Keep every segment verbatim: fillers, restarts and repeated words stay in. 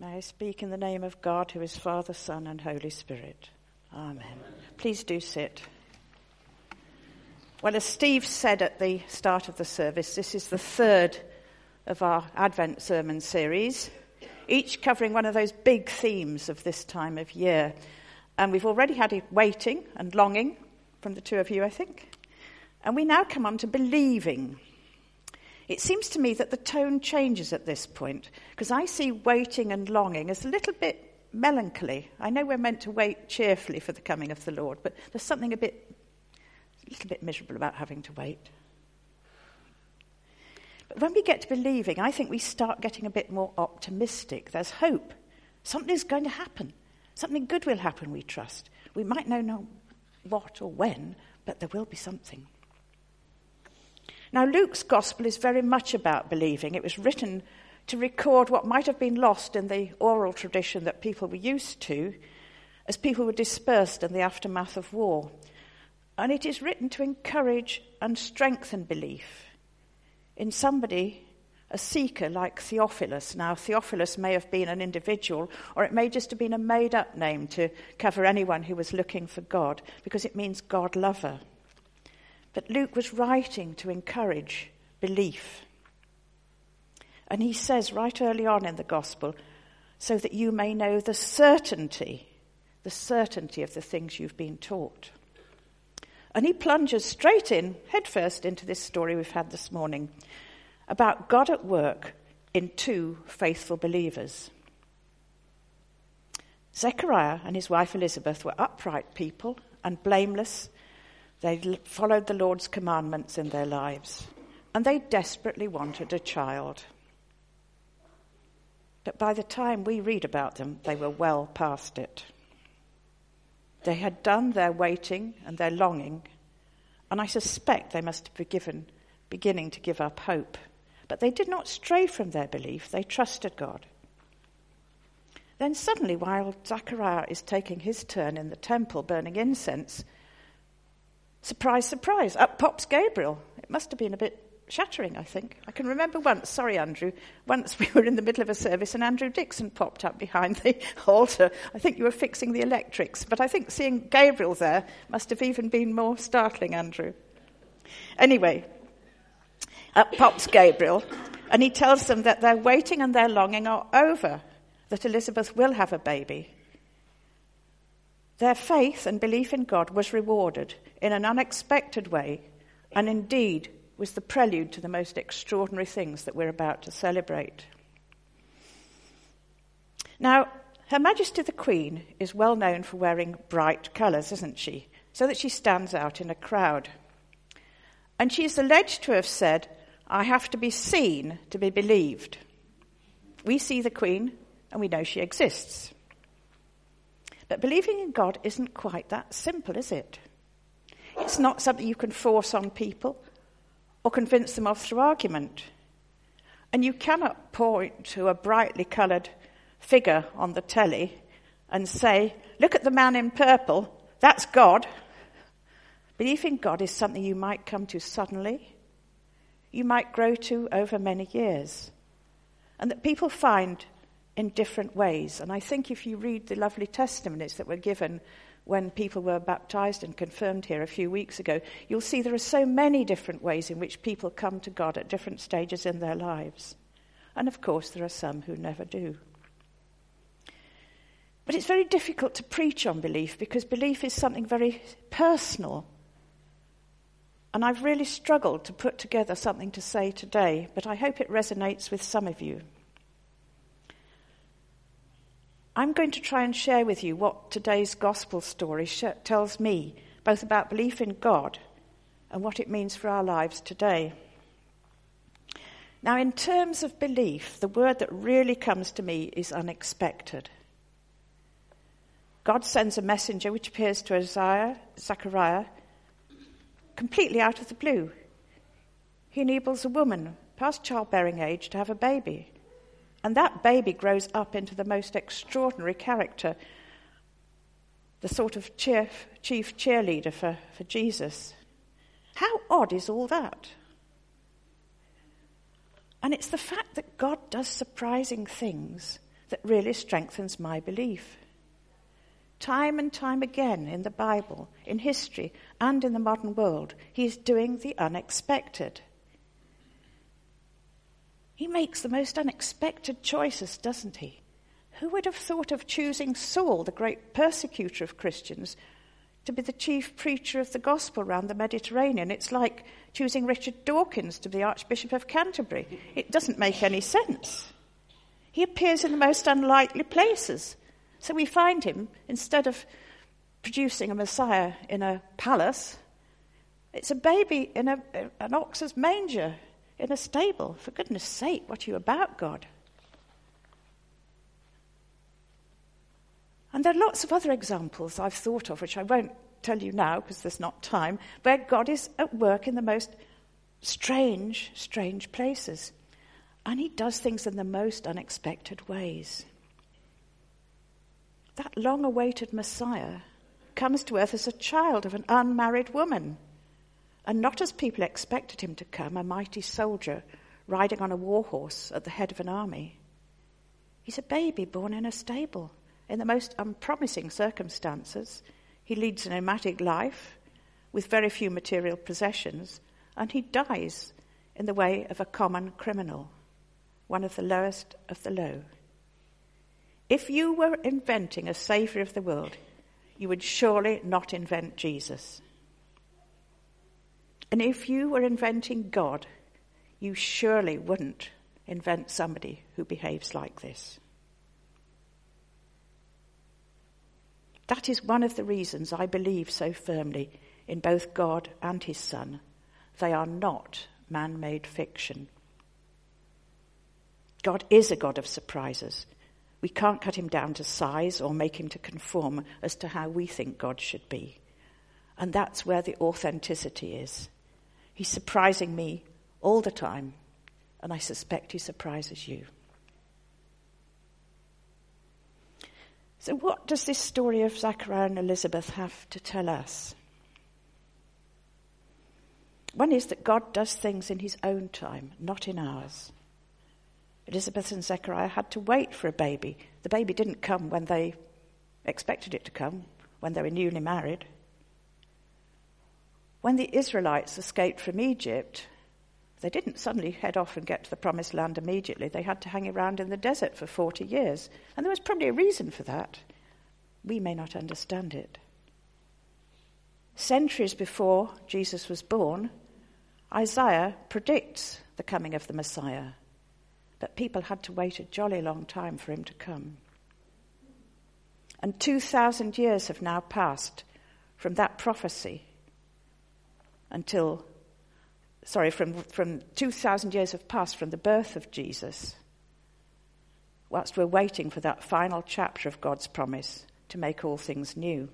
May I speak in the name of God, who is Father, Son, and Holy Spirit. Amen. Please do sit. Well, as Steve said at the start of the service, this is the third of our Advent sermon series, each covering one of those big themes of this time of year. And we've already had a waiting and longing from the two of you, I think. And we now come on to believing. It seems to me that the tone changes at this point, because I see waiting and longing as a little bit melancholy. I know we're meant to wait cheerfully for the coming of the Lord, but there's something a bit, a little bit miserable about having to wait. But when we get to believing, I think we start getting a bit more optimistic. There's hope. Something's going to happen. Something good will happen, we trust. We might not know what or when, but there will be something. Now, Luke's gospel is very much about believing. It was written to record what might have been lost in the oral tradition that people were used to as people were dispersed in the aftermath of war. And it is written to encourage and strengthen belief in somebody, a seeker like Theophilus. Now, Theophilus may have been an individual, or it may just have been a made-up name to cover anyone who was looking for God, because it means God-lover. But Luke was writing to encourage belief. And he says right early on in the gospel, so that you may know the certainty, the certainty of the things you've been taught. And he plunges straight in, headfirst, into this story we've had this morning about God at work in two faithful believers. Zechariah and his wife Elizabeth were upright people and blameless. They followed the Lord's commandments in their lives, and they desperately wanted a child. But by the time we read about them, they were well past it. They had done their waiting and their longing, and I suspect they must have been given, beginning to give up hope. But they did not stray from their belief. They trusted God. Then suddenly, while Zechariah is taking his turn in the temple burning incense, surprise, surprise, up pops Gabriel. It must have been a bit shattering, I think. I can remember once, sorry Andrew, once we were in the middle of a service and Andrew Dixon popped up behind the altar. I think you were fixing the electrics, but I think seeing Gabriel there must have even been more startling, Andrew. Anyway, up pops Gabriel, and he tells them that their waiting and their longing are over, that Elizabeth will have a baby. Their faith and belief in God was rewarded in an unexpected way, and indeed was the prelude to the most extraordinary things that we're about to celebrate. Now, Her Majesty the Queen is well known for wearing bright colours, isn't she? So that she stands out in a crowd. And she is alleged to have said, I have to be seen to be believed. We see the Queen and we know she exists. But believing in God isn't quite that simple, is it? It's not something you can force on people or convince them of through argument. And you cannot point to a brightly coloured figure on the telly and say, look at the man in purple, that's God. Belief in God is something you might come to suddenly, you might grow to over many years, and that people find in different ways. And I think if you read the lovely testimonies that were given when people were baptized and confirmed here a few weeks ago, you'll see there are so many different ways in which people come to God at different stages in their lives. And of course, there are some who never do. But it's very difficult to preach on belief because belief is something very personal. And I've really struggled to put together something to say today, but I hope it resonates with some of you. I'm going to try and share with you what today's gospel story sh- tells me, both about belief in God and what it means for our lives today. Now, in terms of belief, the word that really comes to me is unexpected. God sends a messenger which appears to Isaiah, Zechariah, completely out of the blue. He enables a woman past childbearing age to have a baby. And that baby grows up into the most extraordinary character, the sort of cheer, chief cheerleader for, for Jesus. How odd is all that? And it's the fact that God does surprising things that really strengthens my belief. Time and time again in the Bible, in history, and in the modern world, he is doing the unexpected. He makes the most unexpected choices, doesn't he? Who would have thought of choosing Saul, the great persecutor of Christians, to be the chief preacher of the gospel around the Mediterranean? It's like choosing Richard Dawkins to be the Archbishop of Canterbury. It doesn't make any sense. He appears in the most unlikely places. So we find him, instead of producing a Messiah in a palace, it's a baby in a, an ox's manger, in a stable. For goodness sake, what are you about, God? And there are lots of other examples I've thought of, which I won't tell you now because there's not time, where God is at work in the most strange, strange places. And he does things in the most unexpected ways. That long-awaited Messiah comes to earth as a child of an unmarried woman, and not as people expected him to come, a mighty soldier riding on a war horse at the head of an army. He's a baby born in a stable, in the most unpromising circumstances. He leads a nomadic life with very few material possessions, and he dies in the way of a common criminal, one of the lowest of the low. If you were inventing a saviour of the world, you would surely not invent Jesus. And if you were inventing God, you surely wouldn't invent somebody who behaves like this. That is one of the reasons I believe so firmly in both God and his Son. They are not man-made fiction. God is a God of surprises. We can't cut him down to size or make him to conform as to how we think God should be. And that's where the authenticity is. He's surprising me all the time, and I suspect he surprises you. So what does this story of Zachariah and Elizabeth have to tell us? One is that God does things in his own time, not in ours. Elizabeth and Zechariah had to wait for a baby. The baby didn't come when they expected it to come, when they were newly married. When the Israelites escaped from Egypt, they didn't suddenly head off and get to the promised land immediately. They had to hang around in the desert for forty years. And there was probably a reason for that. We may not understand it. Centuries before Jesus was born, Isaiah predicts the coming of the Messiah. But people had to wait a jolly long time for him to come. And two thousand years have now passed from that prophecy until, sorry, from, from two thousand years have passed from the birth of Jesus, whilst we're waiting for that final chapter of God's promise to make all things new.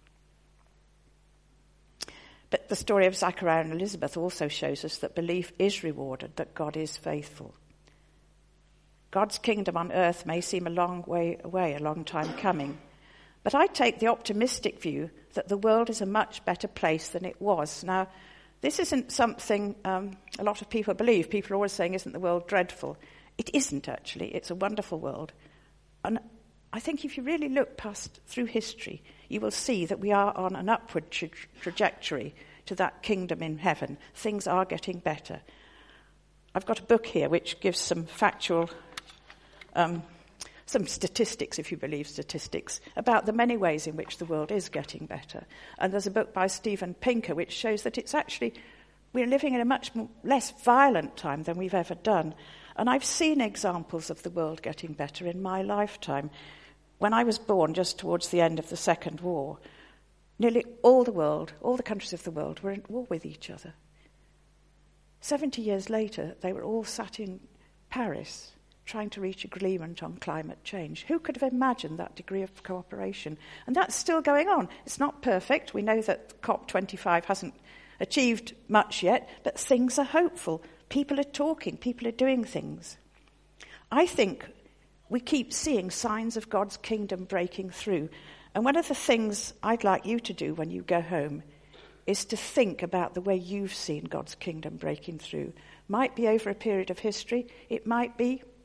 But the story of Zachariah and Elizabeth also shows us that belief is rewarded, that God is faithful. God's kingdom on earth may seem a long way away, a long time coming. But I take the optimistic view that the world is a much better place than it was. Now, this isn't something um, a lot of people believe. People are always saying, isn't the world dreadful? It isn't, actually. It's a wonderful world. And I think if you really look past through history, you will see that we are on an upward tra- trajectory to that kingdom in heaven. Things are getting better. I've got a book here which gives some factual Um, some statistics, if you believe statistics, about the many ways in which the world is getting better. And there's a book by Steven Pinker which shows that it's actually, we're living in a much more, less violent time than we've ever done. And I've seen examples of the world getting better in my lifetime. When I was born, just towards the end of the Second War, nearly all the world, all the countries of the world were at war with each other. Seventy years later, they were all sat in Paris trying to reach agreement on climate change. Who could have imagined that degree of cooperation? And that's still going on. It's not perfect. We know that COP twenty-five hasn't achieved much yet, but things are hopeful. People are talking. People are doing things. I think we keep seeing signs of God's kingdom breaking through. And one of the things I'd like you to do when you go home is to think about the way you've seen God's kingdom breaking through. Might be over a period of history. It might be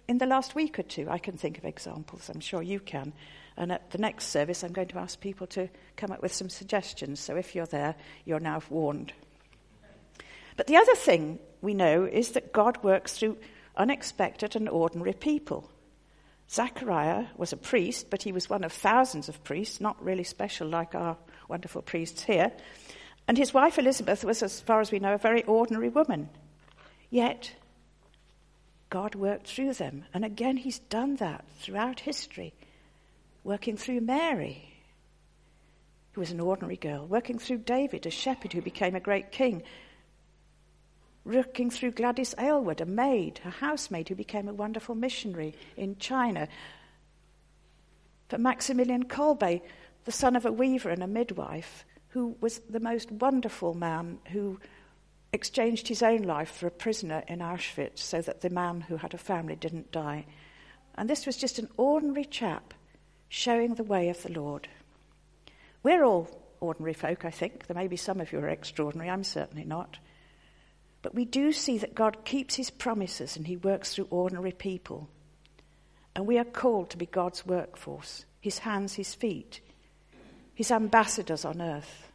in the last week or two. I can think of examples, I'm sure you can. And at the next service, I'm going to ask people to come up with some suggestions. So if you're there, you're now warned. But the other thing we know is that God works through unexpected and ordinary people. Zachariah was a priest, but he was one of thousands of priests, not really special like our wonderful priests here. And his wife Elizabeth was, as far as we know, a very ordinary woman. Yet, God worked through them. And again, he's done that throughout history. Working through Mary, who was an ordinary girl. Working through David, a shepherd who became a great king. Working through Gladys Aylward, a maid, a housemaid who became a wonderful missionary in China. For Maximilian Kolbe, the son of a weaver and a midwife, who was the most wonderful man who exchanged his own life for a prisoner in Auschwitz so that the man who had a family didn't die. And this was just an ordinary chap showing the way of the Lord. We're all ordinary folk, I think. There may be some of you who are extraordinary. I'm certainly not. But we do see that God keeps his promises and he works through ordinary people. And we are called to be God's workforce, his hands, his feet, his ambassadors on earth.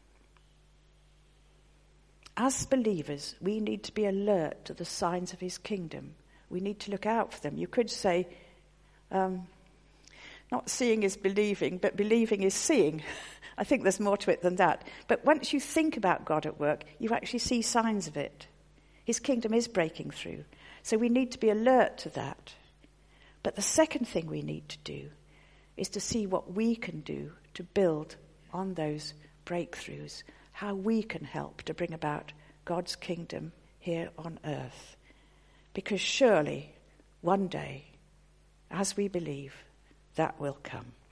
As believers, we need to be alert to the signs of his kingdom. We need to look out for them. You could say, um, not seeing is believing, but believing is seeing. I think there's more to it than that. But once you think about God at work, you actually see signs of it. His kingdom is breaking through. So we need to be alert to that. But the second thing we need to do is to see what we can do to build on those breakthroughs, how we can help to bring about God's kingdom here on earth. Because surely, one day, as we believe, that will come.